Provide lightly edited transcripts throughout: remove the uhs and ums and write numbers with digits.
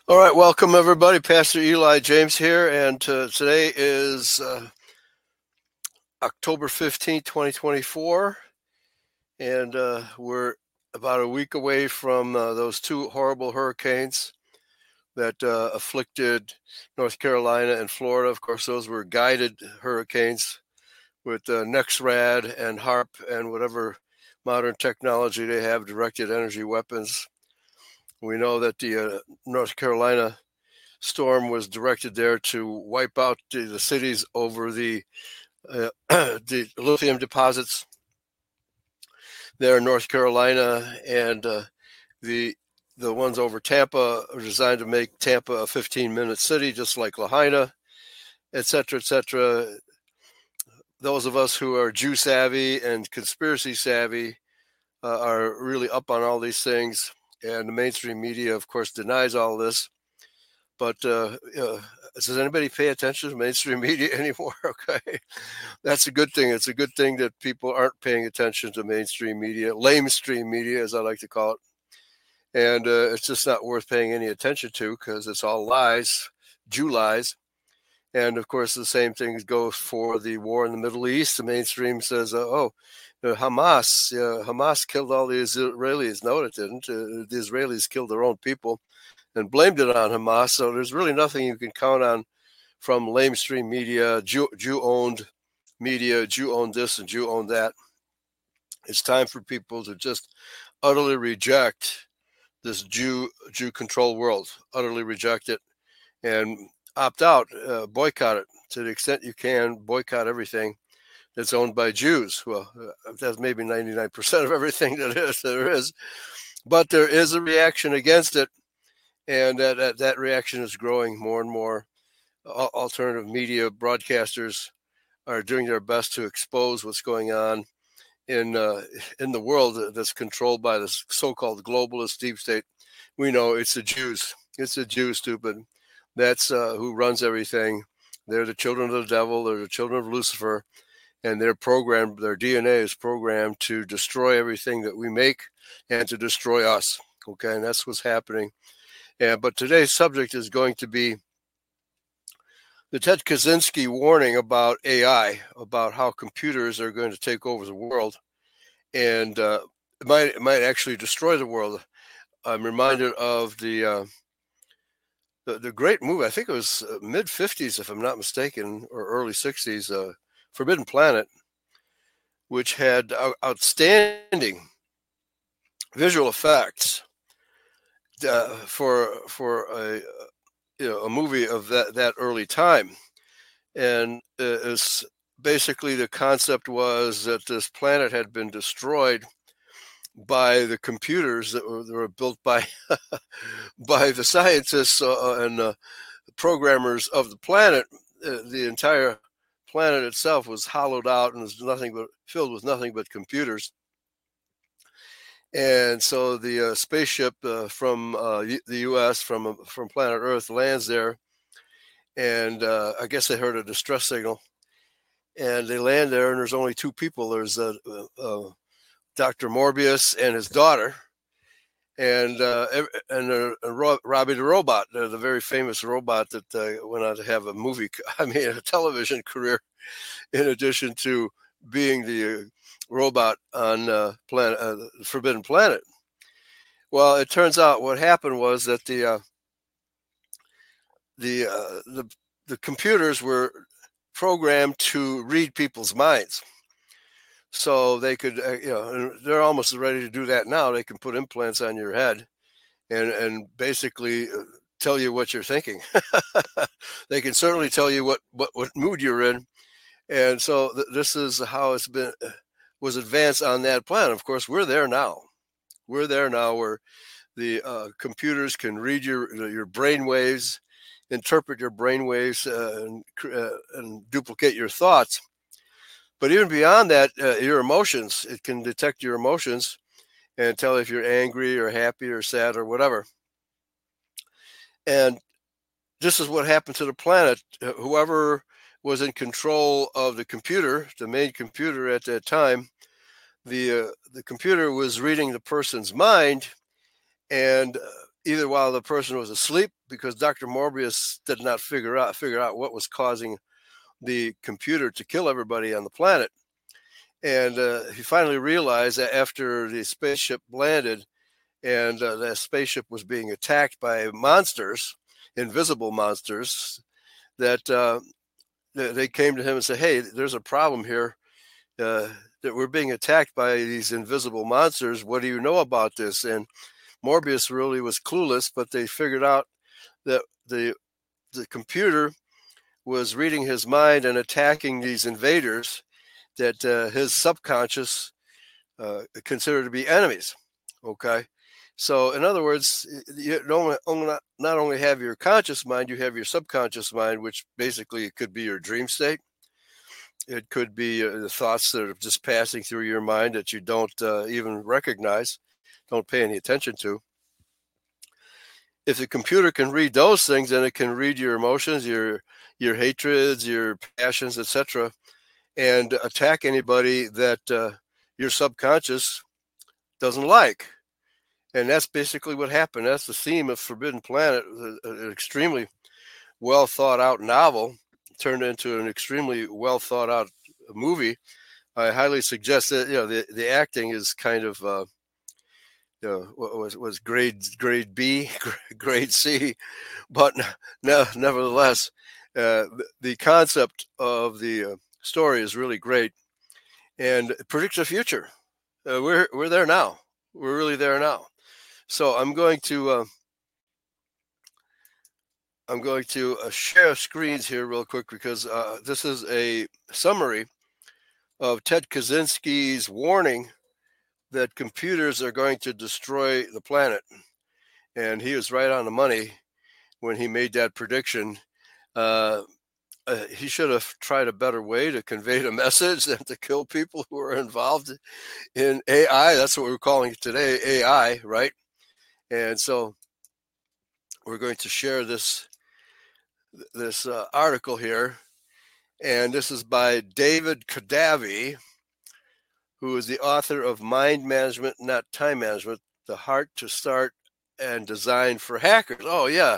All right, welcome everybody. Pastor Eli James here, and today is October 15th, 2024, and we're about a week away from those two horrible hurricanes that afflicted North Carolina and Florida. Of course, those were guided hurricanes with NEXRAD and HARP and whatever modern technology they have, directed energy weapons. We know that the North Carolina storm was directed there to wipe out the cities over the lithium deposits there in North Carolina, and the ones over Tampa are designed to make Tampa a 15-minute city, just like Lahaina, etc., etc. Those of us who are Jew savvy and conspiracy savvy are really up on all these things, and the mainstream media, of course, denies all this. But does anybody pay attention to mainstream media anymore? Okay, that's a good thing. It's a good thing that people aren't paying attention to mainstream media, lamestream media, as I like to call it. And it's just not worth paying any attention to because it's all lies, Jew lies. And of course, the same thing goes for the war in the Middle East. The mainstream says, Hamas killed all the Israelis. No, it didn't. The Israelis killed their own people and blamed it on Hamas. So there's really nothing you can count on from lamestream media, Jew-owned media, Jew-owned this and Jew-owned that. It's time for people to just utterly reject this Jew-controlled world, utterly reject it, and opt out, boycott it to the extent you can. Boycott everything that's owned by Jews. Well, that's maybe 99% of everything there is, but there is a reaction against it. And that reaction is growing more and more. Alternative media broadcasters are doing their best to expose what's going on in the world that's controlled by the so-called globalist deep state. We know it's the Jews. It's the Jews, stupid. That's who runs everything. They're the children of the devil. They're the children of Lucifer. And they're programmed, their DNA is programmed to destroy everything that we make and to destroy us. Okay, and that's what's happening. But today's subject is going to be the Ted Kaczynski warning about AI, about how computers are going to take over the world, and it might actually destroy the world. I'm reminded of the great movie. I think it was mid 50s, if I'm not mistaken, or early 60s, Forbidden Planet, which had outstanding visual effects. For a movie of that early time, and it's basically the concept was that this planet had been destroyed by the computers that were built by by the scientists and programmers of the planet. The entire planet itself was hollowed out and was filled with nothing but computers. And so the spaceship from the U.S. from planet Earth lands there, and I guess they heard a distress signal, and they land there, and there's only two people. There's Dr. Morbius and his daughter, and Robbie the robot, the very famous robot that went on to have a television career, in addition to being the robot on Forbidden Planet. Well, it turns out what happened was that the computers were programmed to read people's minds, so they could, they're almost ready to do that now. They can put implants on your head and basically tell you what you're thinking. They can certainly tell you what mood you're in, and so this is how it's been. Was advanced on that planet. Of course, we're there now. We're there now where the computers can read your brain waves, interpret your brain waves, and duplicate your thoughts. But even beyond that, your emotions, it can detect your emotions and tell if you're angry or happy or sad or whatever. And this is what happened to the planet. Whoever was in control of the computer, the main computer at that time, the computer was reading the person's mind, and either while the person was asleep, because Dr. Morbius did not figure out what was causing the computer to kill everybody on the planet. And he finally realized that after the spaceship landed and the spaceship was being attacked by monsters, invisible monsters, that they came to him and said, hey, there's a problem here, that we're being attacked by these invisible monsters. What do you know about this? And Morbius really was clueless, but they figured out that the computer was reading his mind and attacking these invaders that his subconscious considered to be enemies. Okay. So in other words, you not only have your conscious mind, you have your subconscious mind, which basically it could be your dream state. It could be the thoughts that are just passing through your mind that you don't even recognize, don't pay any attention to. If the computer can read those things, then it can read your emotions, your hatreds, your passions, etc., and attack anybody that your subconscious doesn't like. And that's basically what happened. That's the theme of Forbidden Planet, an extremely well thought out novel turned into an extremely well thought out movie. I highly suggest that. The acting is kind of was grade B, grade C, but nevertheless, the concept of the story is really great and it predicts the future. We're there now. We're really there now. So I'm going to share screens here real quick because this is a summary of Ted Kaczynski's warning that computers are going to destroy the planet. And he was right on the money when he made that prediction. He should have tried a better way to convey the message than to kill people who are involved in AI. That's what we're calling it today, AI, right? And so we're going to share this article here. And this is by David Kadavi, who is the author of Mind Management, Not Time Management, The Heart to Start and Design for Hackers. Oh, yeah.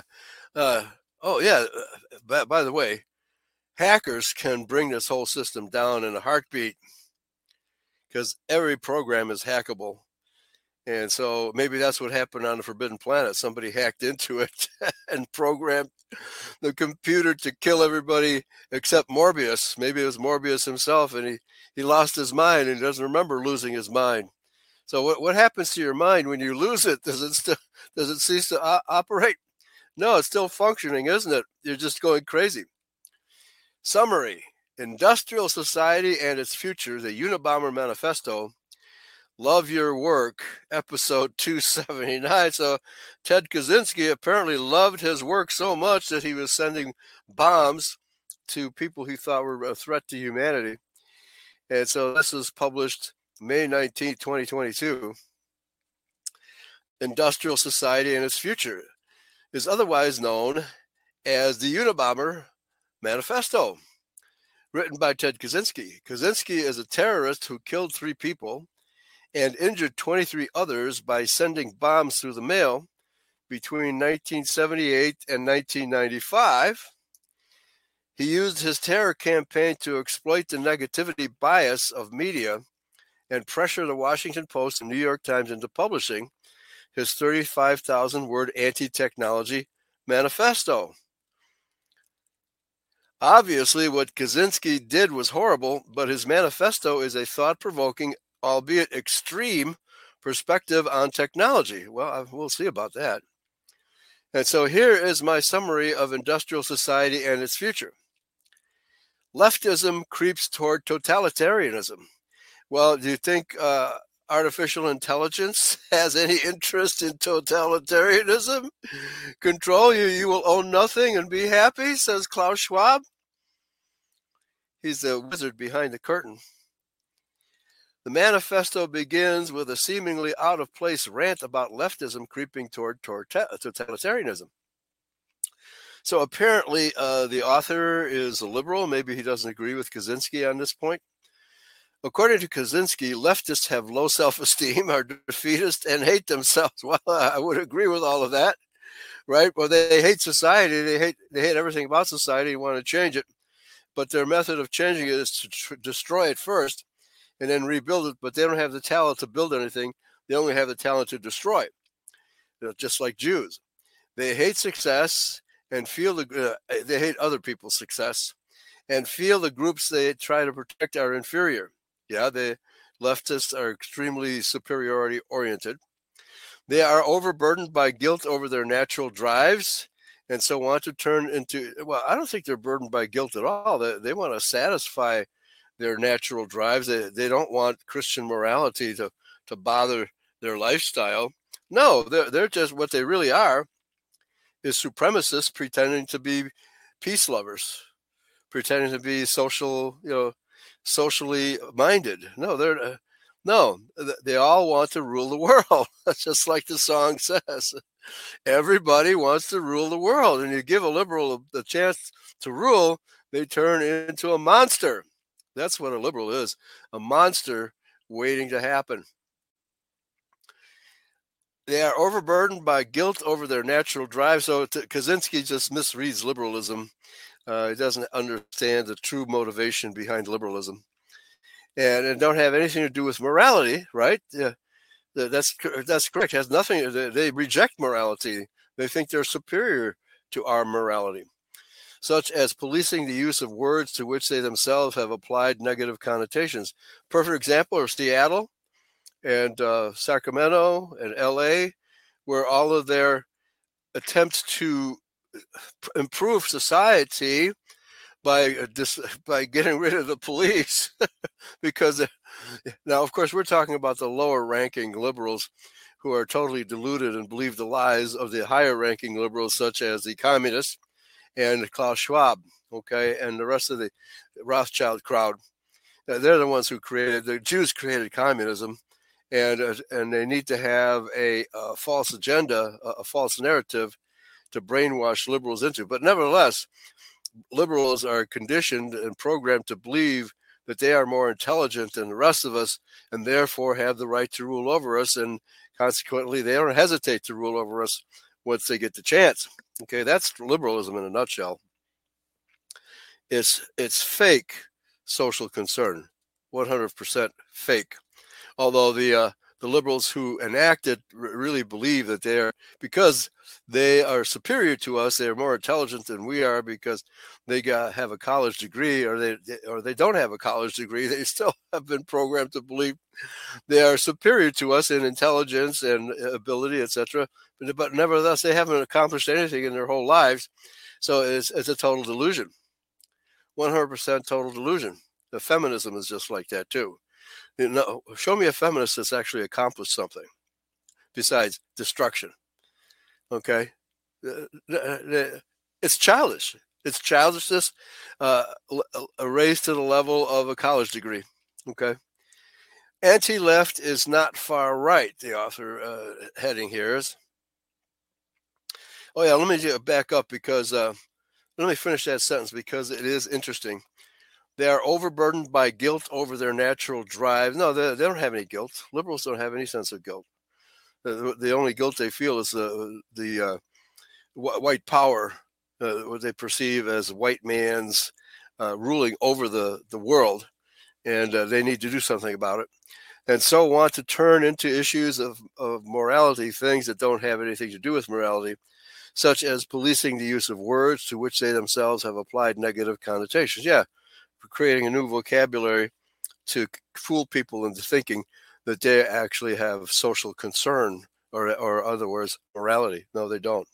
By the way, hackers can bring this whole system down in a heartbeat because every program is hackable. And so maybe that's what happened on the Forbidden Planet. Somebody hacked into it and programmed the computer to kill everybody except Morbius. Maybe it was Morbius himself, and he lost his mind and doesn't remember losing his mind. So what happens to your mind when you lose it? Does it cease to operate? No, it's still functioning, isn't it? You're just going crazy. Summary: Industrial Society and Its Future, the Unabomber Manifesto. Love Your Work, episode 279. So Ted Kaczynski apparently loved his work so much that he was sending bombs to people he thought were a threat to humanity. And so this was published May 19, 2022. Industrial Society and Its Future is otherwise known as the Unabomber Manifesto, written by Ted Kaczynski. Kaczynski is a terrorist who killed 3 people and injured 23 others by sending bombs through the mail between 1978 and 1995. He used his terror campaign to exploit the negativity bias of media and pressure the Washington Post and New York Times into publishing his 35,000-word anti-technology manifesto. Obviously, what Kaczynski did was horrible, but his manifesto is a thought-provoking, albeit extreme, perspective on technology. Well, we'll see about that. And so here is my summary of industrial society and its future. Leftism creeps toward totalitarianism. Well, do you think artificial intelligence has any interest in totalitarianism? Control you, you will own nothing and be happy, says Klaus Schwab. He's the wizard behind the curtain. The manifesto begins with a seemingly out-of-place rant about leftism creeping toward totalitarianism. So apparently the author is a liberal. Maybe he doesn't agree with Kaczynski on this point. According to Kaczynski, leftists have low self-esteem, are defeatist, and hate themselves. Well, I would agree with all of that, right? Well, they hate society. They hate everything about society and want to change it. But their method of changing it is to destroy it first and then rebuild it. But they don't have the talent to build anything. They only have the talent to destroy it, just like Jews. They hate success and feel they hate other people's success and feel the groups they try to protect are inferior. Yeah, the leftists are extremely superiority oriented. They are overburdened by guilt over their natural drives and so want to turn into, well, I don't think they're burdened by guilt at all. They want to satisfy their natural drives. They don't want Christian morality to bother their lifestyle. No, they're just, what they really are is supremacists pretending to be peace lovers, pretending to be socially minded. No, they all want to rule the world. Just like the song says, everybody wants to rule the world. And you give a liberal the chance to rule, they turn into a monster. That's what a liberal is, a monster waiting to happen. They are overburdened by guilt over their natural drive. So Kaczynski just misreads liberalism. He doesn't understand the true motivation behind liberalism, and don't have anything to do with morality, right? Yeah, that's correct. It has nothing. They reject morality. They think they're superior to our morality, such as policing the use of words to which they themselves have applied negative connotations. Perfect example are Seattle and Sacramento and LA, where all of their attempts to improve society by getting rid of the police, because now, of course, we're talking about the lower ranking liberals who are totally deluded and believe the lies of the higher ranking liberals, such as the communists and Klaus Schwab, okay, and the rest of the Rothschild crowd. They're the ones who the Jews created communism, and they need to have a false agenda, a false narrative to brainwash liberals into. But nevertheless, liberals are conditioned and programmed to believe that they are more intelligent than the rest of us and therefore have the right to rule over us. And consequently, they don't hesitate to rule over us once they get the chance. Okay, that's liberalism in a nutshell. It's fake social concern, 100% fake. Although the liberals who enact it really believe that because they are superior to us, they're more intelligent than we are because they have a college degree, or they don't have a college degree. They still have been programmed to believe they are superior to us in intelligence and ability, etc. But nevertheless, they haven't accomplished anything in their whole lives. So it's a total delusion, 100% total delusion. The feminism is just like that too. Show me a feminist that's actually accomplished something besides destruction. Okay, it's childish. It's childishness raised to the level of a college degree. Okay, anti-left is not far right. The author heading here is. Oh yeah, let me back up because let me finish that sentence because it is interesting. They are overburdened by guilt over their natural drive. No, they don't have any guilt. Liberals don't have any sense of guilt. The only guilt they feel is the white power, what they perceive as white man's ruling over the world, and they need to do something about it. And so want to turn into issues of morality, things that don't have anything to do with morality, such as policing the use of words to which they themselves have applied negative connotations. Yeah. Creating a new vocabulary to fool people into thinking that they actually have social concern or other words, morality. No, they don't.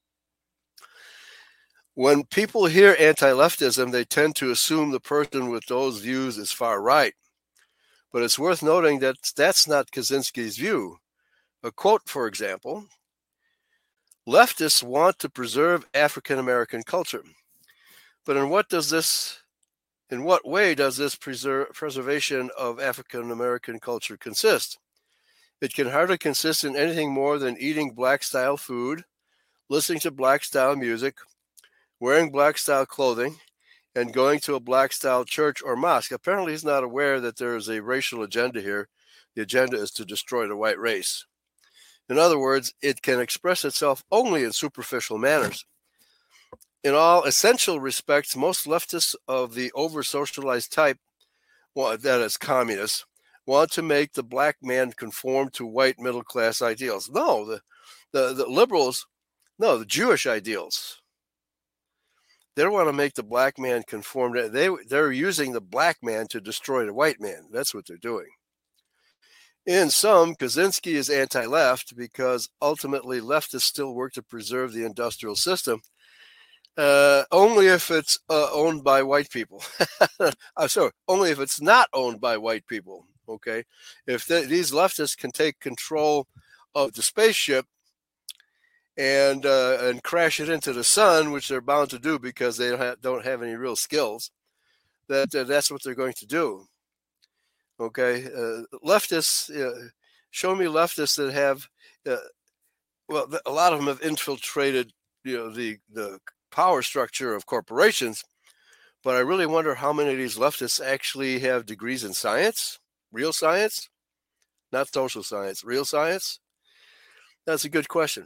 When people hear anti-leftism, they tend to assume the person with those views is far right. But it's worth noting that that's not Kaczynski's view. A quote, for example, leftists want to preserve African American culture. But in what way does this preservation of African American culture consist? It can hardly consist in anything more than eating black style food, listening to black style music, wearing black style clothing, and going to a black-style church or mosque. Apparently, he's not aware that there is a racial agenda here. The agenda is to destroy the white race. In other words, it can express itself only in superficial manners. In all essential respects, most leftists of the over-socialized type, well, that is communists, want to make the black man conform to white middle-class ideals. No, the liberals, no, the Jewish ideals. They don't want to make the black man conform to, they're using the black man to destroy the white man. That's what they're doing. In sum, Kaczynski is anti-left because ultimately leftists still work to preserve the industrial system, only if it's owned by white people. I'm sorry, only if it's not owned by white people. Okay, if these leftists can take control of the spaceship and crash it into the sun, which they're bound to do because they don't have any real skills, that's what they're going to do. Okay, leftists, show me leftists that have, well, a lot of them have infiltrated, the power structure of corporations, but I really wonder how many of these leftists actually have degrees in science, real science, not social science, real science. That's a good question.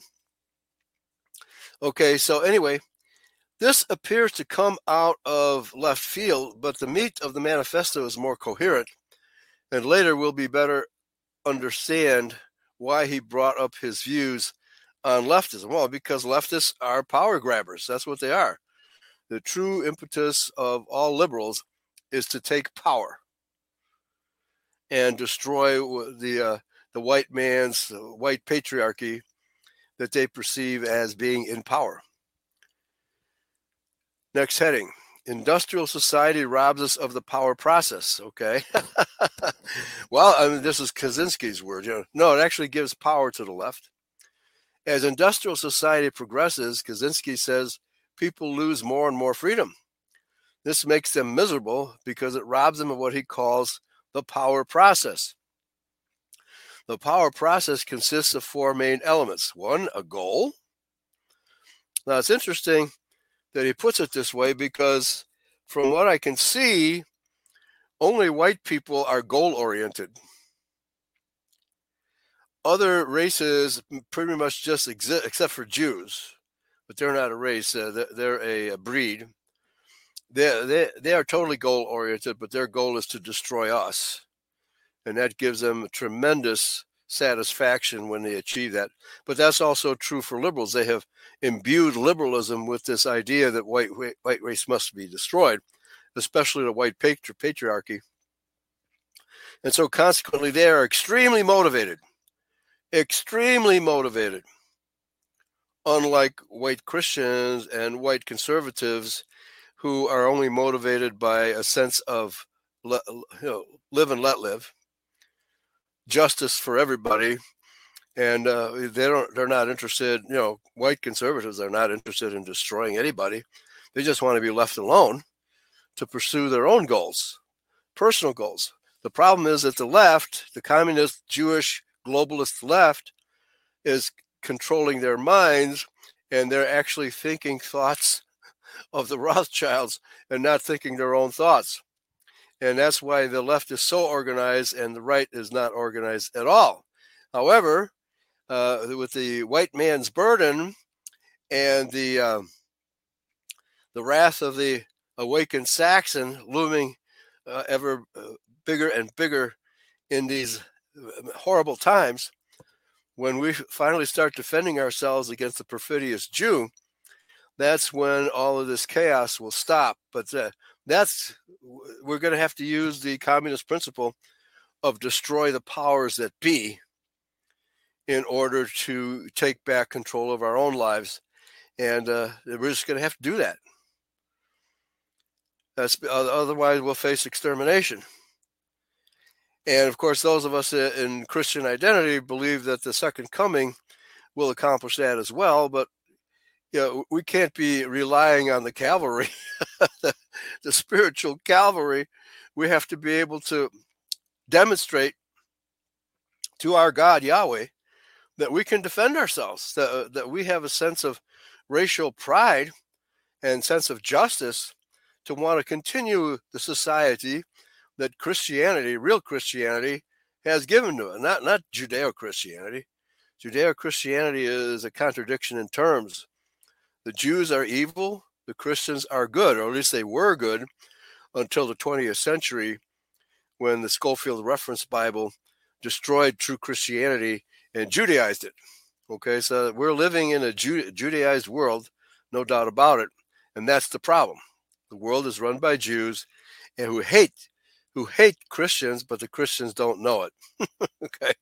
Okay, so anyway, this appears to come out of left field, but the meat of the manifesto is more coherent. And later we'll be better understand why he brought up his views on leftism. Well, because leftists are power grabbers. That's what they are. The true impetus of all liberals is to take power and destroy the white man's white patriarchy that they perceive as being in power. Next heading. Industrial society robs us of the power process. Okay. Well, I mean, this is Kaczynski's word. No, it actually gives power to the left. As industrial society progresses, Kaczynski says people lose more and more freedom. This makes them miserable because it robs them of what he calls the power process. The power process consists of four main elements. One, a goal. Now, it's interesting that he puts it this way because from what I can see, only white people are goal-oriented. Other races pretty much just exist, except for Jews, but they're not a race. They're a breed. They are totally goal-oriented, but their goal is to destroy us. And that gives them tremendous satisfaction when they achieve that. But that's also true for liberals. They have imbued liberalism with this idea that white race must be destroyed, especially the white patriarchy. And so consequently, they are extremely motivated, unlike white Christians and white conservatives who are only motivated by a sense of live and let live, justice for everybody, and they're not interested. White conservatives are not interested in destroying anybody. They just want to be left alone to pursue their own goals, personal goals. The problem is that the left, the communist, Jewish, globalist left, is controlling their minds, and they're actually thinking thoughts of the Rothschilds and not thinking their own thoughts. And that's why the left is so organized and the right is not organized at all. However, with the white man's burden and the wrath of the awakened Saxon looming ever bigger and bigger in these horrible times, when we finally start defending ourselves against the perfidious Jew, that's when all of this chaos will stop. But we're going to have to use the communist principle of destroy the powers that be in order to take back control of our own lives. And we're just going to have to do that. Otherwise, we'll face extermination. And of course, those of us in Christian identity believe that the second coming will accomplish that as well. But we can't be relying on the cavalry, the spiritual cavalry. We have to be able to demonstrate to our God, Yahweh, that we can defend ourselves, that we have a sense of racial pride and sense of justice to want to continue the society that Christianity, real Christianity, has given to it, not Judeo-Christianity. Judeo-Christianity is a contradiction in terms. The Jews are evil, the Christians are good, or at least they were good until the 20th century when the Scofield Reference Bible destroyed true Christianity and Judaized it. Okay, so we're living in a Judaized world, no doubt about it, and that's the problem. The world is run by Jews and who hate Christians, but the Christians don't know it. Okay.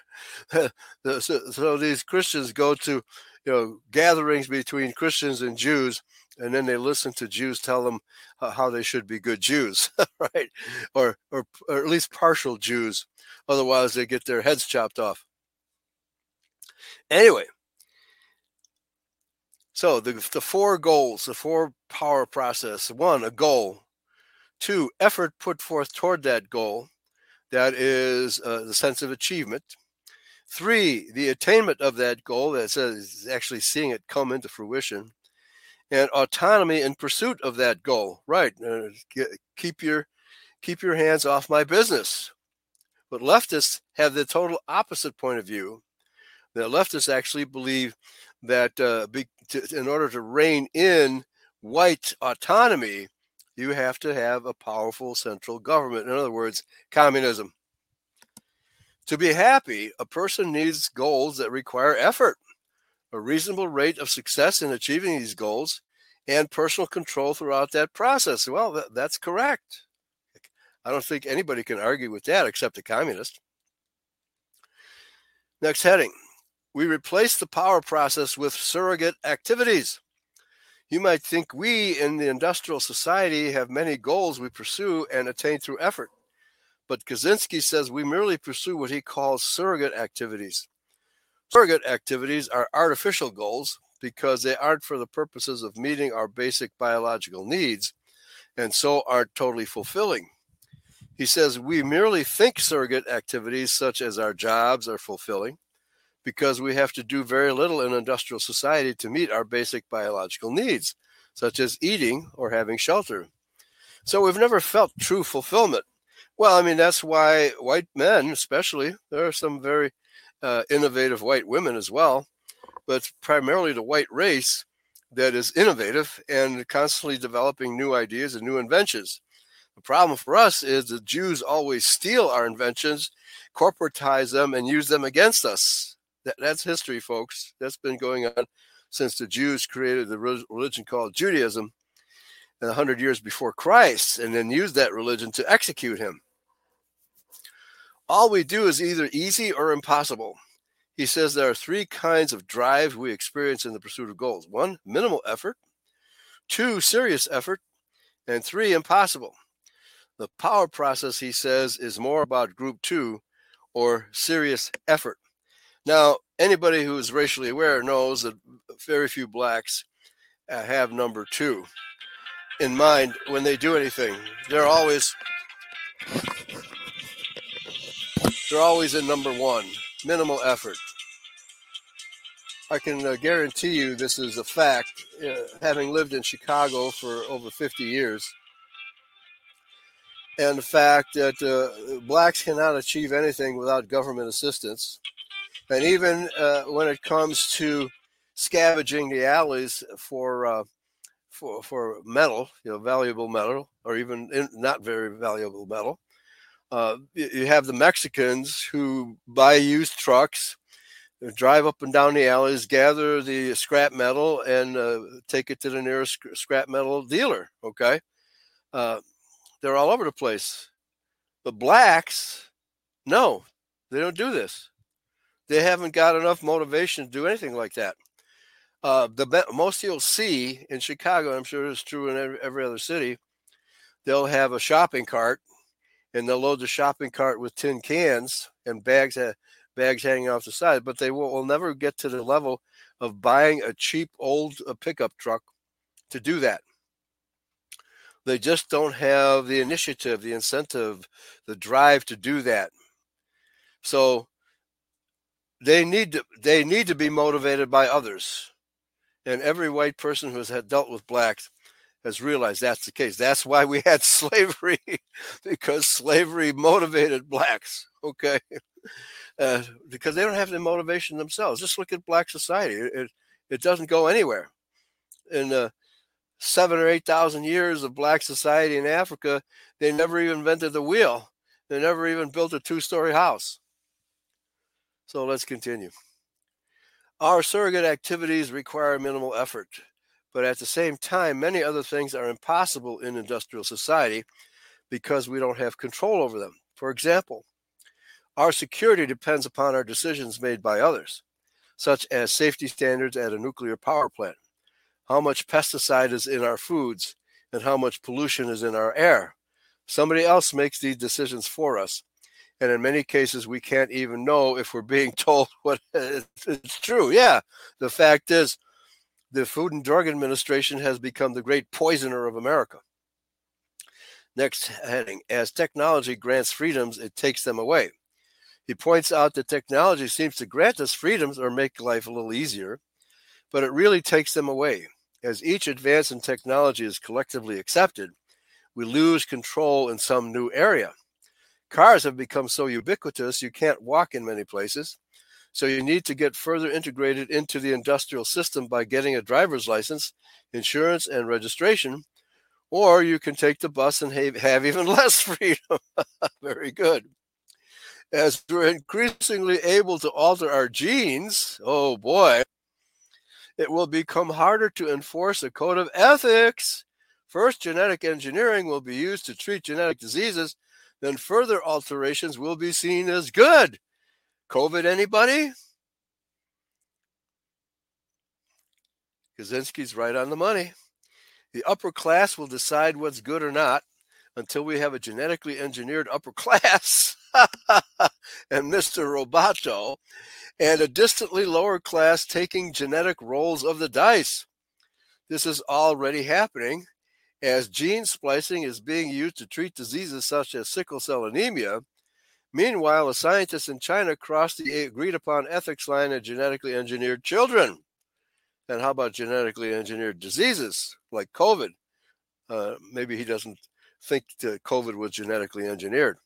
So these Christians go to, gatherings between Christians and Jews, and then they listen to Jews tell them how they should be good Jews, right? Or at least partial Jews. Otherwise, they get their heads chopped off. Anyway, so the four goals, the four power process. 1, a goal. 2, effort put forth toward that goal. That is the sense of achievement. 3, the attainment of that goal. That says actually seeing it come into fruition. And autonomy in pursuit of that goal. Right. Keep your hands off my business. But leftists have the total opposite point of view. The leftists actually believe that in order to rein in white autonomy, you have to have a powerful central government. In other words, communism. To be happy, a person needs goals that require effort, a reasonable rate of success in achieving these goals, and personal control throughout that process. Well, that's correct. I don't think anybody can argue with that except a communist. Next heading. We replace the power process with surrogate activities. You might think we in the industrial society have many goals we pursue and attain through effort. But Kaczynski says we merely pursue what he calls surrogate activities. Surrogate activities are artificial goals because they aren't for the purposes of meeting our basic biological needs and so aren't totally fulfilling. He says we merely think surrogate activities such as our jobs are fulfilling because we have to do very little in industrial society to meet our basic biological needs, such as eating or having shelter. So we've never felt true fulfillment. Well, I mean, that's why white men, especially, there are some very innovative white women as well, but it's primarily the white race that is innovative and constantly developing new ideas and new inventions. The problem for us is the Jews always steal our inventions, corporatize them, and use them against us. That's history, folks. That's been going on since the Jews created the religion called Judaism 100 years before Christ, and then used that religion to execute him. All we do is either easy or impossible. He says there are 3 kinds of drive we experience in the pursuit of goals. 1, minimal effort. 2, serious effort. And 3, impossible. The power process, he says, is more about group 2 or serious effort. Now, anybody who is racially aware knows that very few blacks have number 2 in mind when they do anything. They're always in number 1, minimal effort. I can guarantee you this is a fact, having lived in Chicago for over 50 years. And the fact that blacks cannot achieve anything without government assistance. And even when it comes to scavenging the alleys for metal, valuable metal, or even not very valuable metal, you have the Mexicans who buy used trucks, drive up and down the alleys, gather the scrap metal, and take it to the nearest scrap metal dealer. Okay, they're all over the place. But blacks, no, they don't do this. They haven't got enough motivation to do anything like that. The most you'll see in Chicago, I'm sure it's true in every other city, they'll have a shopping cart, and they'll load the shopping cart with tin cans and bags hanging off the side, but they will never get to the level of buying a cheap old pickup truck to do that. They just don't have the initiative, the incentive, the drive to do that. So they need to be motivated by others. And every white person who has dealt with blacks has realized that's the case. That's why we had slavery, because slavery motivated blacks, okay? Because they don't have the motivation themselves. Just look at black society. It doesn't go anywhere. In 7 or 8,000 years of black society in Africa, they never even invented the wheel. They never even built a 2-story house. So let's continue. Our surrogate activities require minimal effort, but at the same time, many other things are impossible in industrial society because we don't have control over them. For example, our security depends upon our decisions made by others, such as safety standards at a nuclear power plant, how much pesticide is in our foods, and how much pollution is in our air. Somebody else makes these decisions for us. And in many cases, we can't even know if we're being told what it's true. Yeah, the fact is, the Food and Drug Administration has become the great poisoner of America. Next heading, as technology grants freedoms, it takes them away. He points out that technology seems to grant us freedoms or make life a little easier, but it really takes them away. As each advance in technology is collectively accepted, we lose control in some new area. Cars have become so ubiquitous you can't walk in many places, so you need to get further integrated into the industrial system by getting a driver's license, insurance, and registration, or you can take the bus and have even less freedom. Very good. As we're increasingly able to alter our genes, oh boy, it will become harder to enforce a code of ethics. First, genetic engineering will be used to treat genetic diseases. Then further alterations will be seen as good. COVID, anybody? Kaczynski's right on the money. The upper class will decide what's good or not until we have a genetically engineered upper class and Mr. Roboto, and a distantly lower class taking genetic rolls of the dice. This is already happening, as gene splicing is being used to treat diseases such as sickle cell anemia. Meanwhile, a scientist in China crossed the agreed-upon ethics line of genetically engineered children. And how about genetically engineered diseases like COVID? Maybe he doesn't think that COVID was genetically engineered.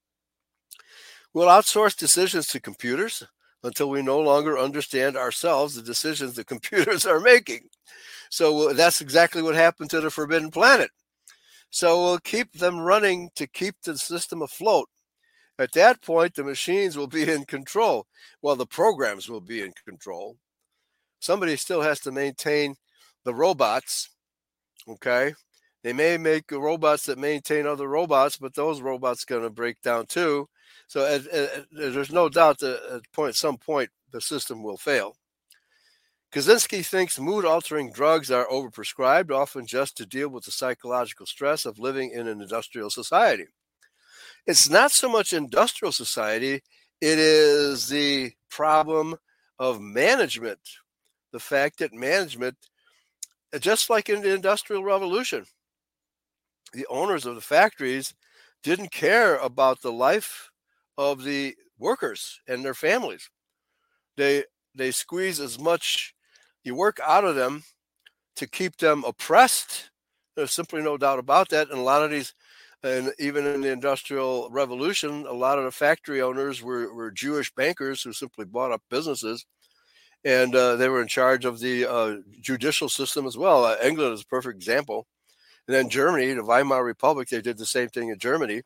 We'll outsource decisions to computers until we no longer understand ourselves the decisions the computers are making. So that's exactly what happened to the Forbidden Planet. So we'll keep them running to keep the system afloat. At that point, the machines will be in control. Well, the programs will be in control. Somebody still has to maintain the robots, okay? They may make robots that maintain other robots, but those robots are going to break down too. So there's no doubt that at some point, the system will fail. Kaczynski thinks mood-altering drugs are overprescribed, often just to deal with the psychological stress of living in an industrial society. It's not so much industrial society, it is the problem of management. The fact that management, just like in the Industrial Revolution, the owners of the factories didn't care about the life of the workers and their families. They squeeze as much work out of them to keep them oppressed. There's simply no doubt about that. And a lot of these, and even in the Industrial Revolution, a lot of the factory owners were Jewish bankers who simply bought up businesses. And they were in charge of the judicial system as well. England is a perfect example. And then Germany, the Weimar Republic, they did the same thing in Germany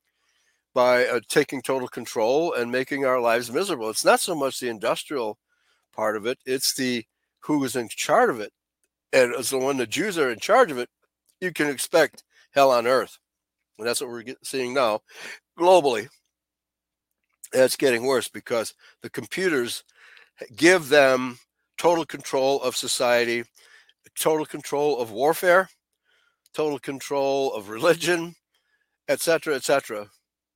by taking total control and making our lives miserable. It's not so much the industrial part of it, it's the who is in charge of it. And so when the Jews are in charge of it, you can expect hell on earth. And that's what we're seeing now globally. And it's getting worse because the computers give them total control of society, total control of warfare, total control of religion, etc., etc.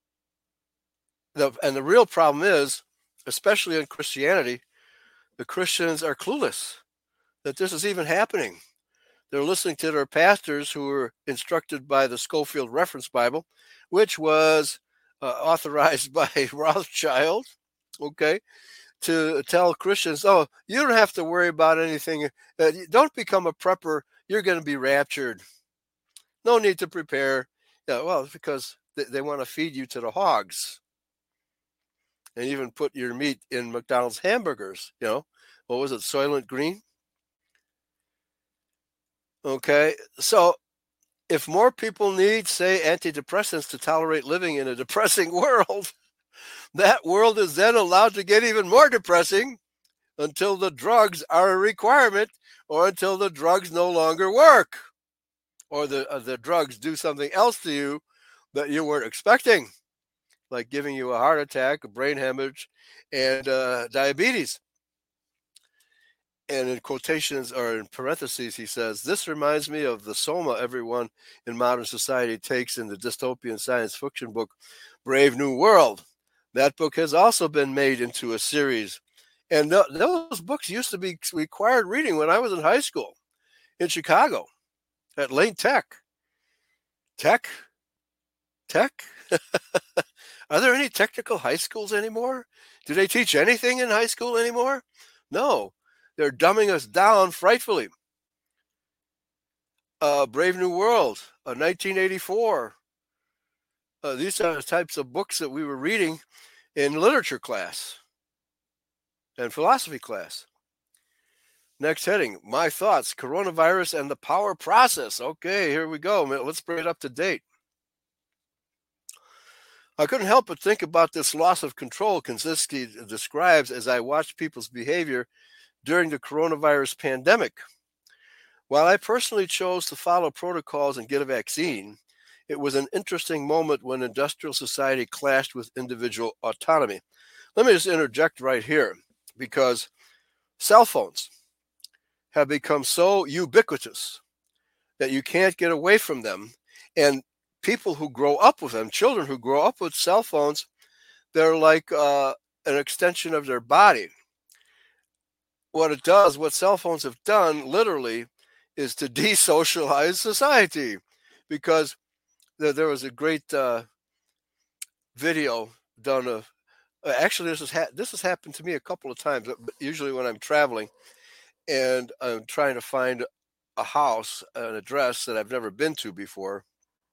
And the real problem is, especially in Christianity, the Christians are clueless that this is even happening. They're listening to their pastors who were instructed by the Scofield Reference Bible, which was authorized by Rothschild, okay, to tell Christians, oh, you don't have to worry about anything. Don't become a prepper. You're going to be raptured. No need to prepare. Yeah, well, it's because they want to feed you to the hogs and even put your meat in McDonald's hamburgers. What was it, Soylent Green? Okay, so if more people need, say, antidepressants to tolerate living in a depressing world, that world is then allowed to get even more depressing until the drugs are a requirement or until the drugs no longer work or the drugs do something else to you that you weren't expecting, like giving you a heart attack, a brain hemorrhage, and diabetes. And in quotations or in parentheses, he says, this reminds me of the soma everyone in modern society takes in the dystopian science fiction book, Brave New World. That book has also been made into a series. And those books used to be required reading when I was in high school in Chicago at Lane Tech. Tech? Are there any technical high schools anymore? Do they teach anything in high school anymore? No. They're dumbing us down frightfully. Brave New World, 1984. These are the types of books that we were reading in literature class and philosophy class. Next heading, my thoughts, coronavirus and the power process. Okay, here we go. Let's bring it up to date. I couldn't help but think about this loss of control Kaczynski describes as I watched people's behavior during the coronavirus pandemic. While I personally chose to follow protocols and get a vaccine, it was an interesting moment when industrial society clashed with individual autonomy. Let me just interject right here, because cell phones have become so ubiquitous that you can't get away from them. And people who grow up with them, children who grow up with cell phones, they're like an extension of their body. What cell phones have done literally is to desocialize society, because there was a great video done of, actually this has happened to me a couple of times, usually when I'm traveling and I'm trying to find a house, an address that I've never been to before.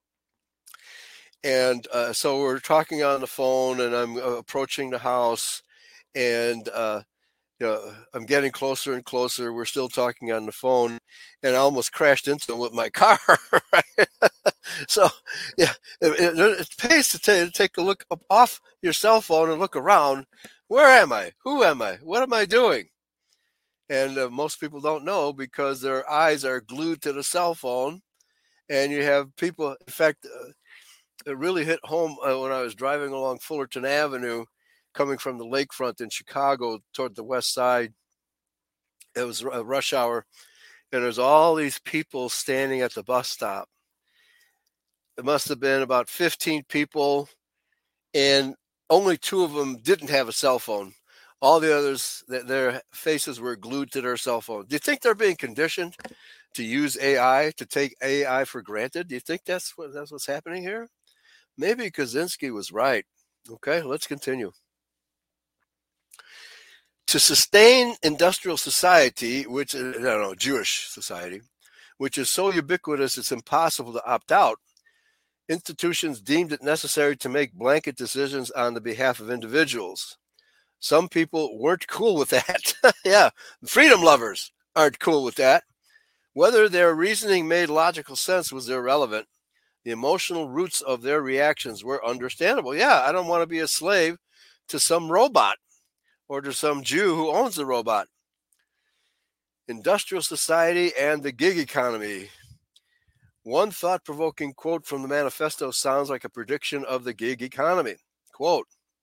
And so we're talking on the phone and I'm approaching the house and I'm getting closer and closer. We're still talking on the phone, and I almost crashed into him with my car. Right? So, yeah, it pays to take a look up off your cell phone and look around. Where am I? Who am I? What am I doing? And most people don't know because their eyes are glued to the cell phone. And you have people, in fact, it really hit home when I was driving along Fullerton Avenue, coming from the lakefront in Chicago toward the west side. It was a rush hour, and there's all these people standing at the bus stop. It must have been about 15 people, and only 2 of them didn't have a cell phone. All the others, their faces were glued to their cell phone. Do you think they're being conditioned to use AI, to take AI for granted? Do you think that's what's happening here? Maybe Kaczynski was right. Okay, let's continue. To sustain industrial society, which, Jewish society, which is so ubiquitous it's impossible to opt out, institutions deemed it necessary to make blanket decisions on the behalf of individuals. Some people weren't cool with that. Yeah, freedom lovers aren't cool with that. Whether their reasoning made logical sense was irrelevant. The emotional roots of their reactions were understandable. Yeah, I don't want to be a slave to some robot or to some Jew who owns the robot. Industrial society and the gig economy. One thought-provoking quote from the manifesto sounds like a prediction of the gig economy. Quote,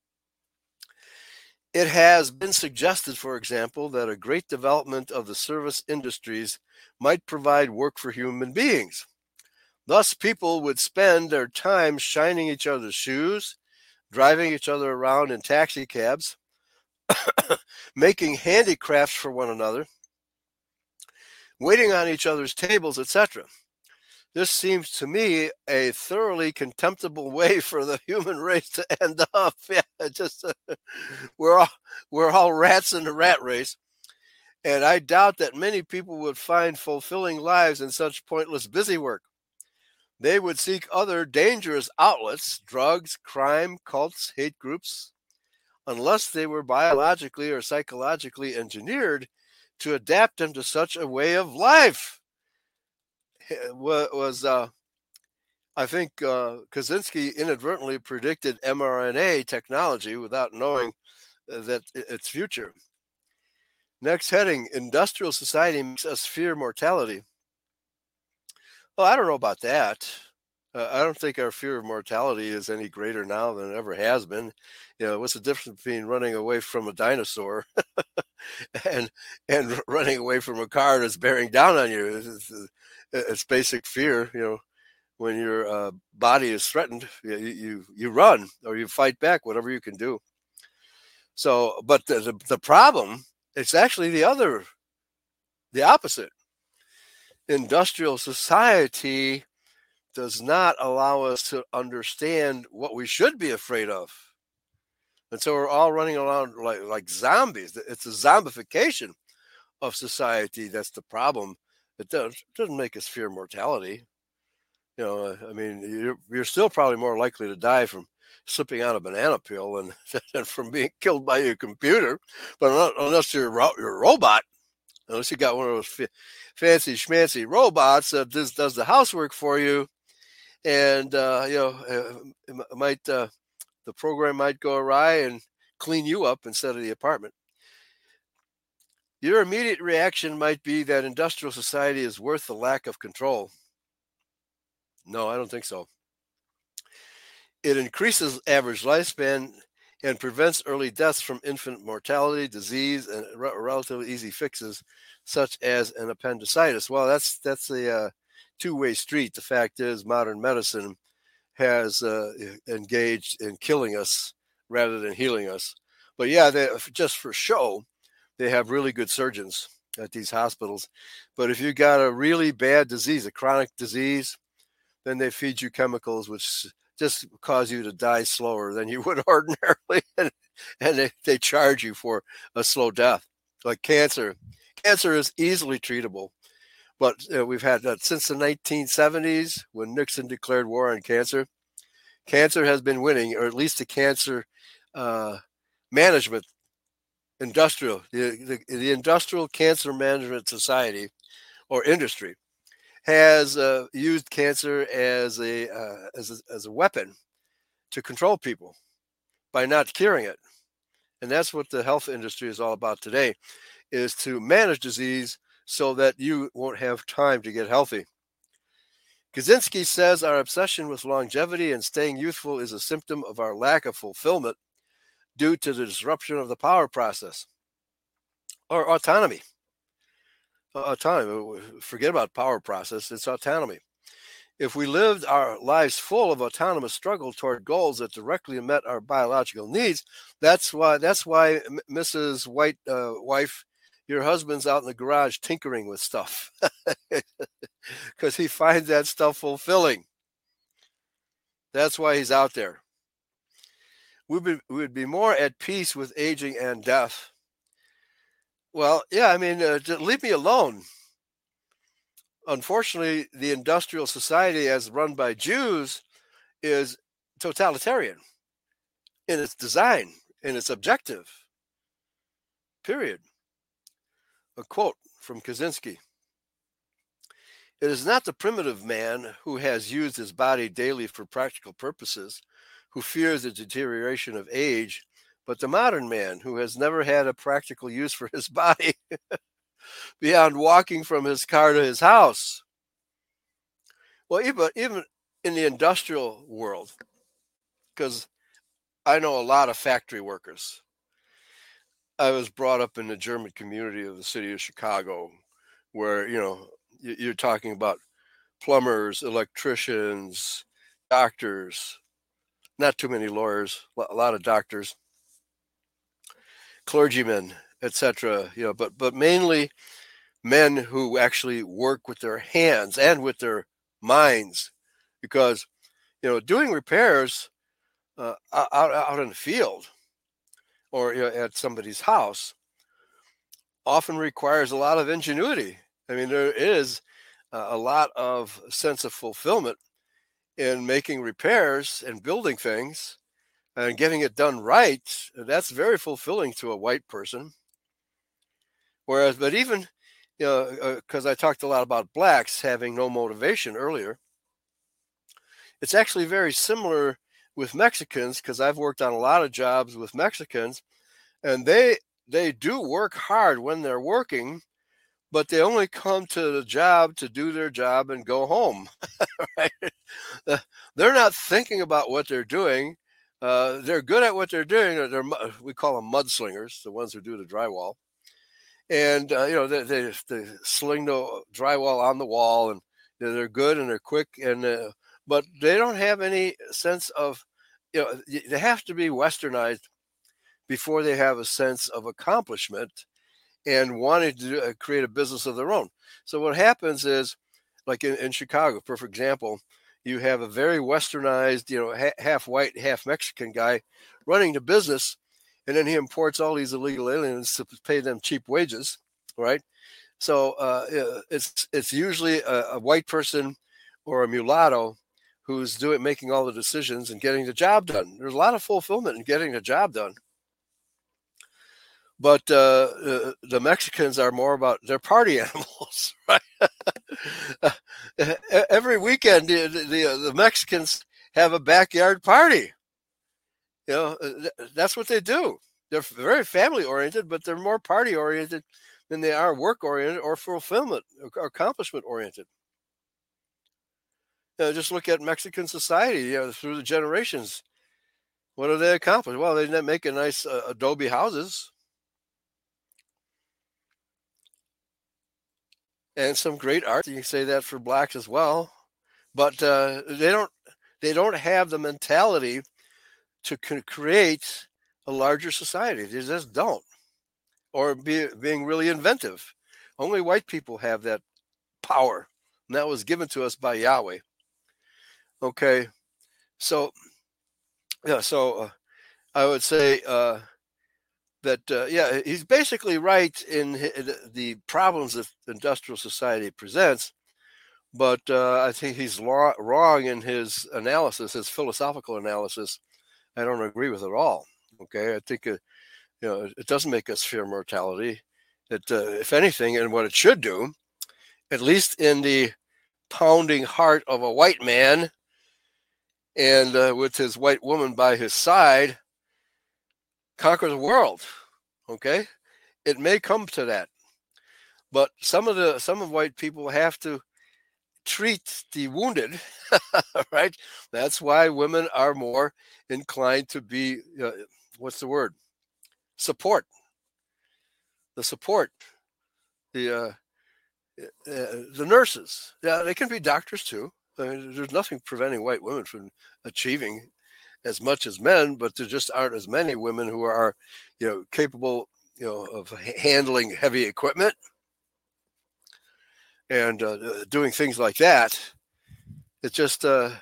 it has been suggested, for example, that a great development of the service industries might provide work for human beings. Thus, people would spend their time shining each other's shoes, driving each other around in taxi cabs, making handicrafts for one another, waiting on each other's tables, etc. This seems to me a thoroughly contemptible way for the human race to end up. Yeah, we're all rats in the rat race, and I doubt that many people would find fulfilling lives in such pointless busy work. They would seek other dangerous outlets, drugs, crime, cults, hate groups, unless they were biologically or psychologically engineered to adapt them to such a way of life. I think Kaczynski inadvertently predicted mRNA technology without knowing that its future. Next heading, industrial society makes us fear mortality. Well, I don't know about that. I don't think our fear of mortality is any greater now than it ever has been. What's the difference between running away from a dinosaur and running away from a car that's bearing down on you? It's basic fear. When your body is threatened, you run or you fight back, whatever you can do. So, but the problem, it's actually the opposite. Industrial society does not allow us to understand what we should be afraid of. And so we're all running around like zombies. It's a zombification of society that's the problem. It doesn't make us fear mortality. I mean, you're still probably more likely to die from slipping on a banana peel than from being killed by your computer. But unless you're a robot, unless you got one of those fancy schmancy robots that does the housework for you, and the program might go awry and clean you up instead of the apartment. Your immediate reaction might be that industrial society is worth the lack of control. No, I don't think so. It increases average lifespan and prevents early deaths from infant mortality, disease, and relatively easy fixes, such as an appendicitis. Well, that's a two-way street. The fact is, modern medicine has engaged in killing us rather than healing us. But yeah, just for show, they have really good surgeons at these hospitals. But if you got a really bad disease, a chronic disease, then they feed you chemicals which just cause you to die slower than you would ordinarily, and they charge you for a slow death. Like cancer. Cancer is easily treatable, but we've had that since the 1970s when Nixon declared war on cancer. Cancer has been winning, or at least the cancer management industrial, the Industrial Cancer Management Society or industry has used cancer as a weapon to control people by not curing it. And that's what the health industry is all about today, is to manage disease so that you won't have time to get healthy. Kaczynski says our obsession with longevity and staying youthful is a symptom of our lack of fulfillment due to the disruption of the power process or autonomy. Autonomy, forget about power process, it's autonomy. If we lived our lives full of autonomous struggle toward goals that directly met our biological needs, that's why Mrs. White, wife, your husband's out in the garage tinkering with stuff because he finds that stuff fulfilling. That's why he's out there. We would be more at peace with aging and death. Well, yeah, I mean, just leave me alone. Unfortunately, the industrial society as run by Jews is totalitarian in its design, in its objective. Period. A quote from Kaczynski. It is not the primitive man who has used his body daily for practical purposes, who fears the deterioration of age, but the modern man who has never had a practical use for his body beyond walking from his car to his house. Well, even in the industrial world, because I know a lot of factory workers. I was brought up in the German community of the city of Chicago, where, you're talking about plumbers, electricians, doctors, not too many lawyers, a lot of doctors, clergymen, etc. But mainly men who actually work with their hands and with their minds, because doing repairs out in the field or at somebody's house often requires a lot of ingenuity. I mean, there is a lot of sense of fulfillment in making repairs and building things and getting it done right, that's very fulfilling to a white person. Whereas, but even, because I talked a lot about blacks having no motivation earlier, it's actually very similar with Mexicans because I've worked on a lot of jobs with Mexicans, and they do work hard when they're working, but they only come to the job to do their job and go home. Right? They're not thinking about what they're doing. They're good at what they're doing. We call them mudslingers, the ones who do the drywall. And they sling the drywall on the wall, and they're good and they're quick, and but they don't have any sense of, they have to be westernized before they have a sense of accomplishment and wanting to create a business of their own. So what happens is, like in Chicago, for example, you have a very westernized, half white, half Mexican guy running the business, and then he imports all these illegal aliens to pay them cheap wages, right? So it's usually a white person or a mulatto who's making all the decisions and getting the job done. There's a lot of fulfillment in getting the job done. But the Mexicans are more about their party animals, right? Every weekend, the Mexicans have a backyard party. That's what they do. They're very family oriented, but they're more party oriented than they are work oriented or fulfillment or accomplishment oriented. Just look at Mexican society, through the generations. What do they accomplish? Well, they make a nice adobe houses and some great art. You can say that for blacks as well, but they don't have the mentality to create a larger society. They just don't, or being really inventive. Only white people have that power, and that was given to us by Yahweh. Okay, so I would say that he's basically right in the problems that industrial society presents, but I think he's wrong in his analysis, his philosophical analysis. I don't agree with it all. Okay, I think it doesn't make us fear mortality. It, if anything, and what it should do, at least in the pounding heart of a white man, and with his white woman by his side, conquer the world. Okay, it may come to that, but some of white people have to treat the wounded, right? That's why women are more inclined to be what's the word? Support. The support. The nurses. Yeah, they can be doctors too. I mean, there's nothing preventing white women from achieving as much as men, but there just aren't as many women who are, capable, of handling heavy equipment and doing things like that. It's just,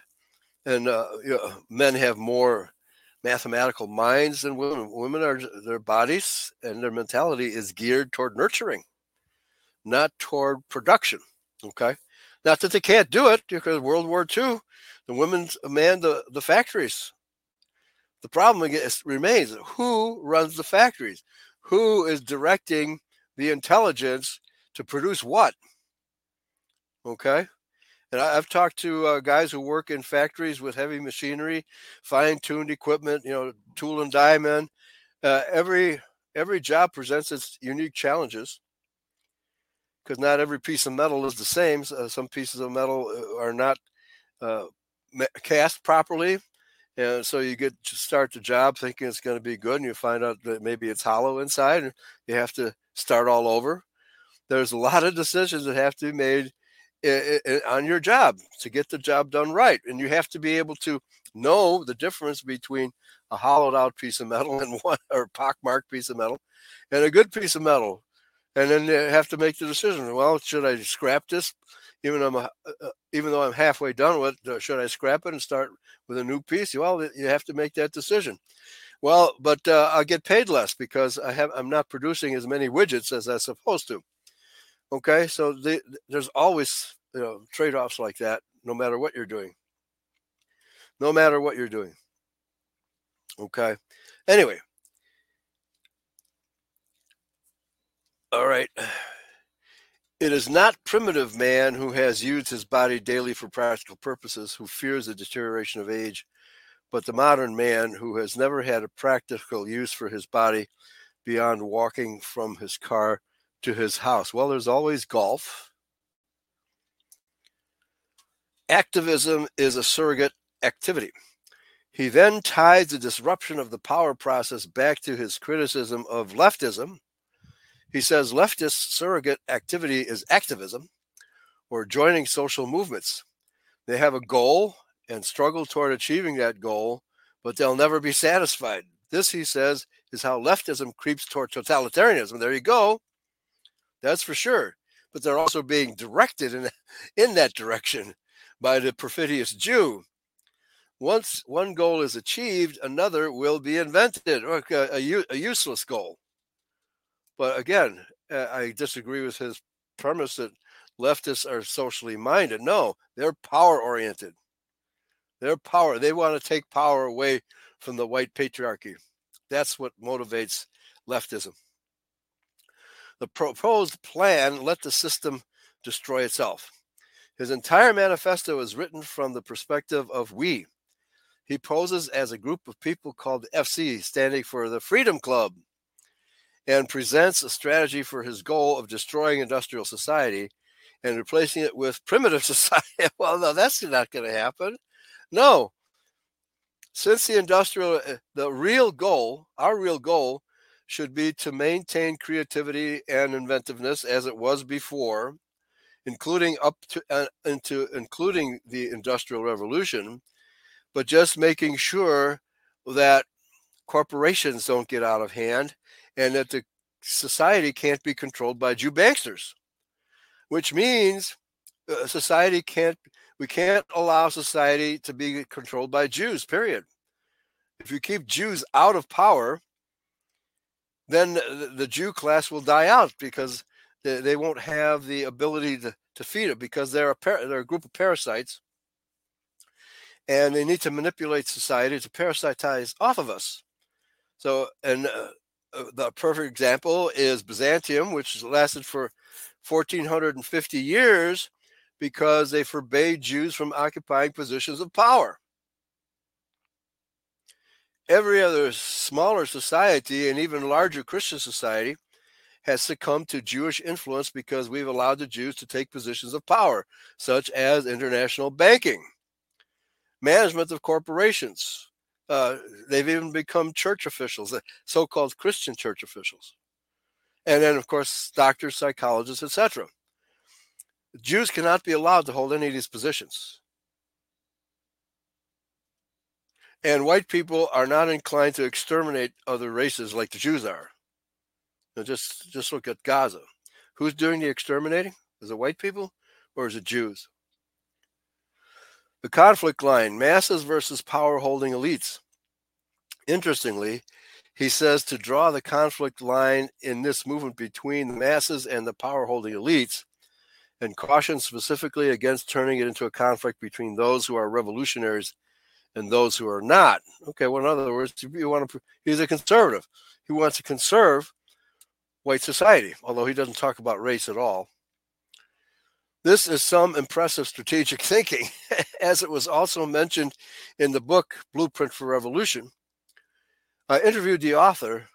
men have more mathematical minds than women. Women are, their bodies and their mentality is geared toward nurturing, not toward production. Okay. Not that they can't do it, because World War II, the women manned the factories. The problem remains, who runs the factories? Who is directing the intelligence to produce what? Okay. And I've talked to guys who work in factories with heavy machinery, fine-tuned equipment, tool and die men. Every job presents its unique challenges, because not every piece of metal is the same. Some pieces of metal are not cast properly, and so you start the job thinking it's going to be good, and you find out that maybe it's hollow inside, and you have to start all over. There's a lot of decisions that have to be made on your job to get the job done right, and you have to be able to know the difference between a hollowed out piece of metal and one, or pockmarked piece of metal, and a good piece of metal. And then you have to make the decision. Well, should I scrap this, even though I'm halfway done with it? Should I scrap it and start with a new piece? Well, you have to make that decision. Well, but I'll get paid less because I'm not producing as many widgets as I'm supposed to. Okay, so there's always trade-offs like that, no matter what you're doing. no matter what you're doing. Okay. Anyway. All right. It is not primitive man who has used his body daily for practical purposes, who fears the deterioration of age, but the modern man who has never had a practical use for his body beyond walking from his car to his house. Well, there's always golf. Activism is a surrogate activity. He then ties the disruption of the power process back to his criticism of leftism. He says leftist surrogate activity is activism or joining social movements. They have a goal and struggle toward achieving that goal, but they'll never be satisfied. This, he says, is how leftism creeps toward totalitarianism. There you go. That's for sure. But they're also being directed in that direction by the perfidious Jew. Once one goal is achieved, another will be invented, or a useless goal. But again, I disagree with his premise that leftists are socially minded. No, they're power oriented. They're power. They want to take power away from the white patriarchy. That's what motivates leftism. The proposed plan let the system destroy itself. His entire manifesto is written from the perspective of we. He poses as a group of people called FC, standing for the Freedom Club, and presents a strategy for his goal of destroying industrial society and replacing it with primitive society. Well, no, that's not going to happen. No. Since the real goal, our real goal should be to maintain creativity and inventiveness as it was before, including including the Industrial Revolution, but just making sure that corporations don't get out of hand and that the society can't be controlled by Jew banksters, which means we can't allow society to be controlled by Jews, period. If you keep Jews out of power, then the Jew class will die out because they won't have the ability to feed it, because they're a group of parasites, and they need to manipulate society to parasitize off of us. So, and the perfect example is Byzantium, which lasted for 1450 years because they forbade Jews from occupying positions of power. Every other smaller society and even larger Christian society has succumbed to Jewish influence because we've allowed the Jews to take positions of power, such as international banking, management of corporations. They've even become church officials, so-called Christian church officials. And then, of course, doctors, psychologists, etc. Jews cannot be allowed to hold any of these positions. And white people are not inclined to exterminate other races like the Jews are. Now just look at Gaza. Who's doing the exterminating? Is it white people or is it Jews? The conflict line, masses versus power-holding elites. Interestingly, he says to draw the conflict line in this movement between the masses and the power-holding elites, and cautions specifically against turning it into a conflict between those who are revolutionaries and those who are not. Okay, well, in other words, he's a conservative. He wants to conserve white society, although he doesn't talk about race at all. This is some impressive strategic thinking, as it was also mentioned in the book Blueprint for Revolution. I interviewed the author,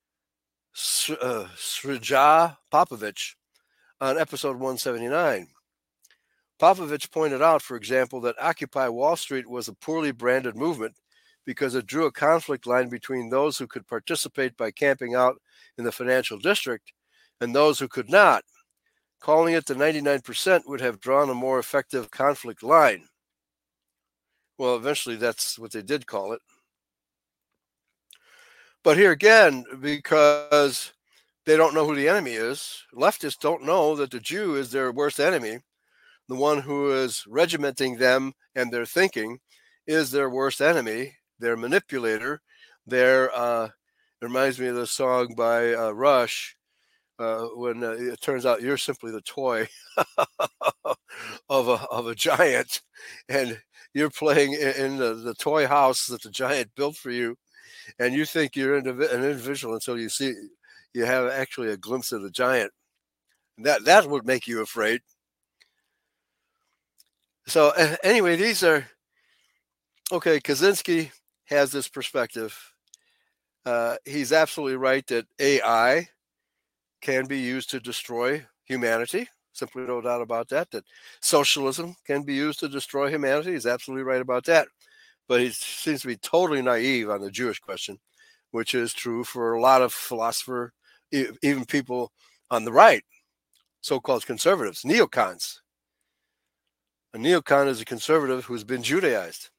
Srđan Popović, on episode 179. Popović pointed out, for example, that Occupy Wall Street was a poorly branded movement because it drew a conflict line between those who could participate by camping out in the financial district and those who could not. Calling it the 99% would have drawn a more effective conflict line. Well, eventually that's what they did call it. But here again, because they don't know who the enemy is, leftists don't know that the Jew is their worst enemy. The one who is regimenting them and their thinking is their worst enemy, their manipulator. It reminds me of the song by Rush, when it turns out you're simply the toy of a giant, and you're playing in the toy house that the giant built for you, and you think you're an individual until you have actually a glimpse of the giant. That would make you afraid. So anyway, these are okay. Kaczynski has this perspective. He's absolutely right that AI can be used to destroy humanity. Simply no doubt about that. That socialism can be used to destroy humanity. He's absolutely right about that. But he seems to be totally naive on the Jewish question, which is true for a lot of philosophers, even people on the right, so-called conservatives, neocons. A neocon is a conservative who's been Judaized.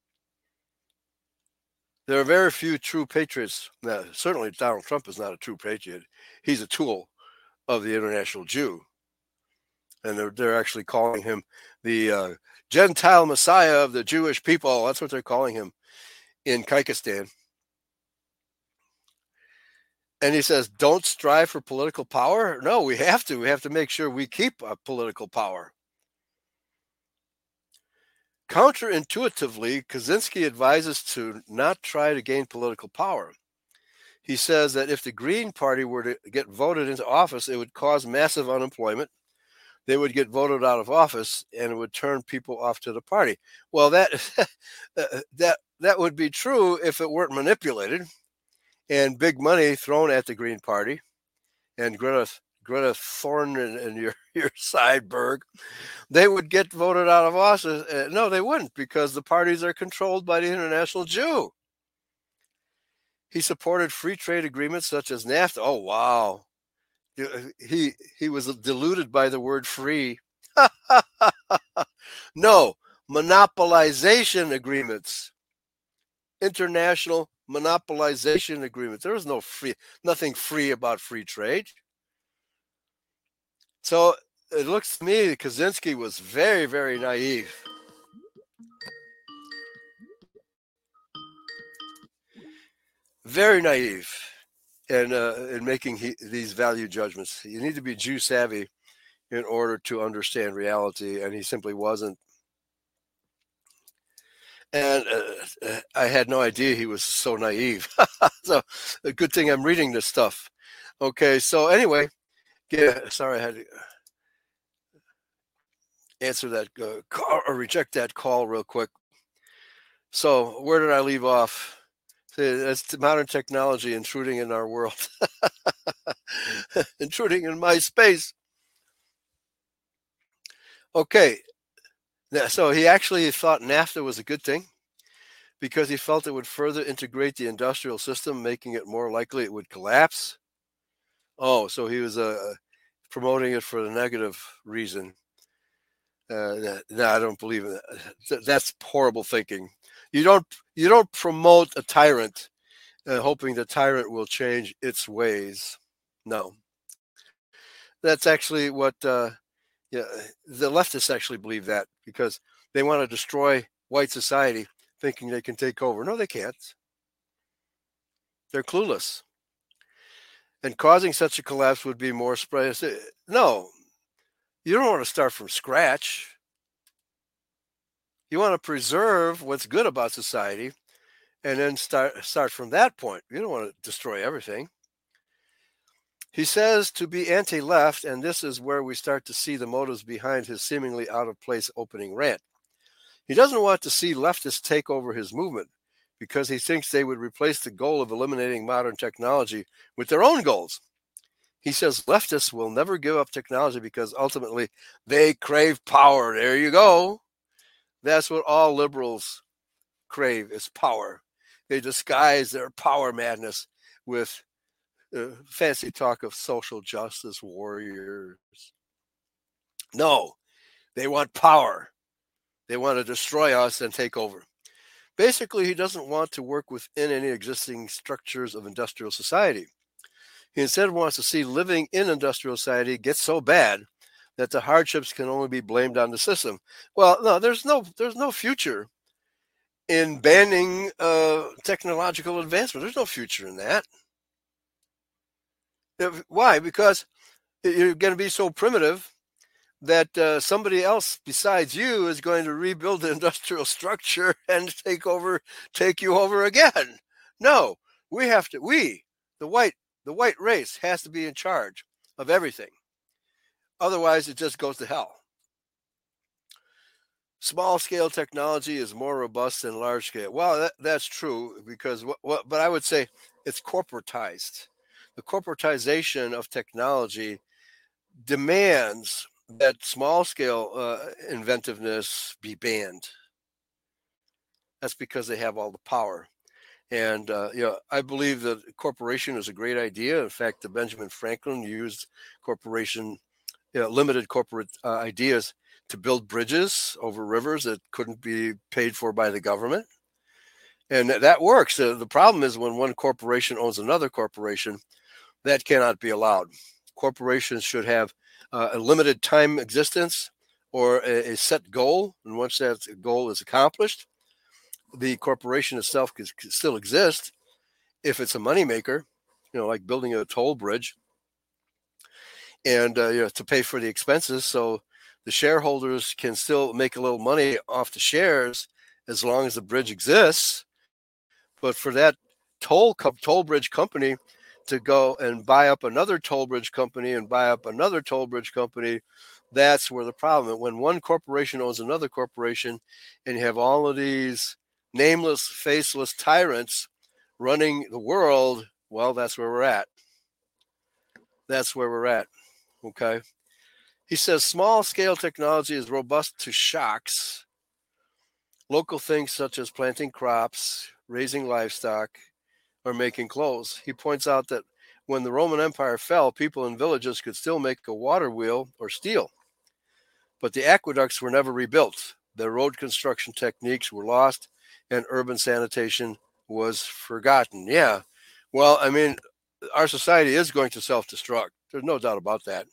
There are very few true patriots. Now, certainly Donald Trump is not a true patriot. He's a tool of the international Jew. And they're actually calling him the Gentile Messiah of the Jewish people. That's what they're calling him in Kyrgyzstan. And he says, don't strive for political power. No, we have to. We have to make sure we keep political power. Counterintuitively, Kaczynski advises to not try to gain political power. He says that if the Green Party were to get voted into office, it would cause massive unemployment. They would get voted out of office, and it would turn people off to the party. Well, that would be true if it weren't manipulated and big money thrown at the Green Party and Greta Thorn and your Sideberg. They would get voted out of office. No, they wouldn't, because the parties are controlled by the international Jew. He supported free trade agreements such as NAFTA. Oh, wow. He was deluded by the word free. No, monopolization agreements. International monopolization agreements. There was nothing free about free trade. So it looks to me that Kaczynski was very, very naive. Very naive in making these value judgments. You need to be Jew savvy in order to understand reality, and he simply wasn't. And I had no idea he was so naive. So a good thing I'm reading this stuff. Okay, so anyway, sorry, I had to answer that call or reject that call real quick. So where did I leave off? That's modern technology intruding in our world, intruding in my space. Okay, so he actually thought NAFTA was a good thing because he felt it would further integrate the industrial system, making it more likely it would collapse. Oh, so he was promoting it for the negative reason. No, I don't believe in that. That's horrible thinking. You don't promote a tyrant hoping the tyrant will change its ways. No, that's actually what the leftists actually believe, that because they want to destroy white society, thinking they can take over. No, they can't. They're clueless. And causing such a collapse would be more spread. No, you don't want to start from scratch. You want to preserve what's good about society and then start from that point. You don't want to destroy everything. He says to be anti-left, and this is where we start to see the motives behind his seemingly out-of-place opening rant. He doesn't want to see leftists take over his movement because he thinks they would replace the goal of eliminating modern technology with their own goals. He says leftists will never give up technology because ultimately they crave power. There you go. That's what all liberals crave, is power. They disguise their power madness with fancy talk of social justice warriors. No, they want power. They want to destroy us and take over. Basically, he doesn't want to work within any existing structures of industrial society. He instead wants to see living in industrial society get so bad that the hardships can only be blamed on the system. Well, no, there's no future in banning technological advancement. There's no future in that. Why? Because You're going to be so primitive that somebody else besides you is going to rebuild the industrial structure and take you over again. No, the white race has to be in charge of everything. Otherwise, it just goes to hell. Small scale technology is more robust than large scale. Well, that's true because but I would say it's corporatized. The corporatization of technology demands that small scale inventiveness be banned. That's because they have all the power. And I believe that corporation is a great idea. In fact, Benjamin Franklin used limited corporate ideas to build bridges over rivers that couldn't be paid for by the government. And that works. The problem is when one corporation owns another corporation, that cannot be allowed. Corporations should have a limited time existence or a set goal. And once that goal is accomplished, the corporation itself can still exist if it's a moneymaker, like building a toll bridge and to pay for the expenses. So the shareholders can still make a little money off the shares as long as the bridge exists. But for that toll bridge company to go and buy up another toll bridge company and buy up another toll bridge company, that's where the problem is. When one corporation owns another corporation and you have all of these nameless, faceless tyrants running the world, well, that's where we're at. That's where we're at. Okay. He says small scale technology is robust to shocks. Local things such as planting crops, raising livestock, or making clothes. He points out that when the Roman Empire fell, people in villages could still make a water wheel or steel. But the aqueducts were never rebuilt. The road construction techniques were lost and urban sanitation was forgotten. Yeah. Well, I mean, our society is going to self-destruct. There's no doubt about that.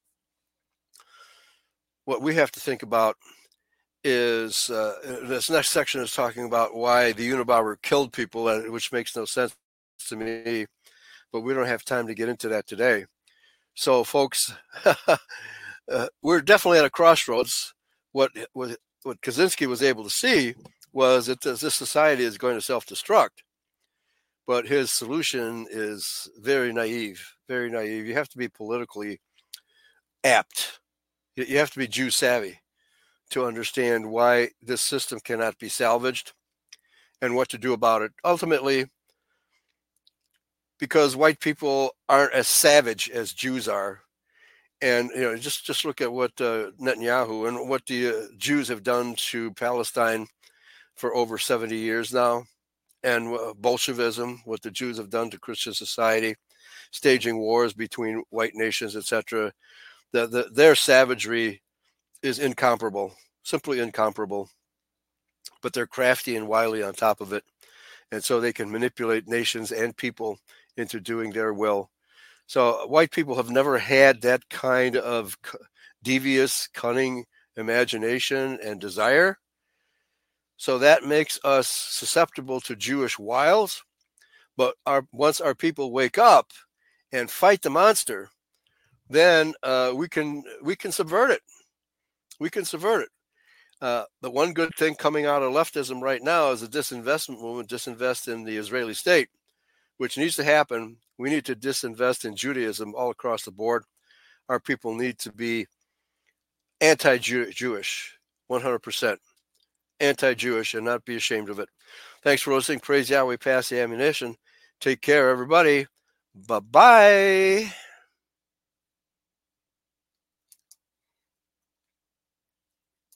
What we have to think about is this next section is talking about why the Unabomber killed people, which makes no sense to me, but we don't have time to get into that today. So, folks, we're definitely at a crossroads. What Kaczynski was able to see was that this society is going to self-destruct. But his solution is very naive, very naive. You have to be politically apt. You have to be Jew savvy to understand why this system cannot be salvaged and what to do about it. Ultimately, because white people aren't as savage as Jews are. And just look at what Netanyahu and what the Jews have done to Palestine for over 70 years now, and Bolshevism, what the Jews have done to Christian society, staging wars between white nations, etc. Their savagery is incomparable, simply incomparable. But they're crafty and wily on top of it, and so they can manipulate nations and people into doing their will. So white people have never had that kind of devious, cunning imagination and desire. So that makes us susceptible to Jewish wiles. But once our people wake up and fight the monster, then we can subvert it. We can subvert it. The one good thing coming out of leftism right now is a disinvestment movement, disinvest in the Israeli state, which needs to happen. We need to disinvest in Judaism all across the board. Our people need to be anti-Jewish, 100%. Anti-Jewish, and not be ashamed of it. Thanks for listening. Praise Yahweh, pass the ammunition. Take care, everybody. Bye-bye.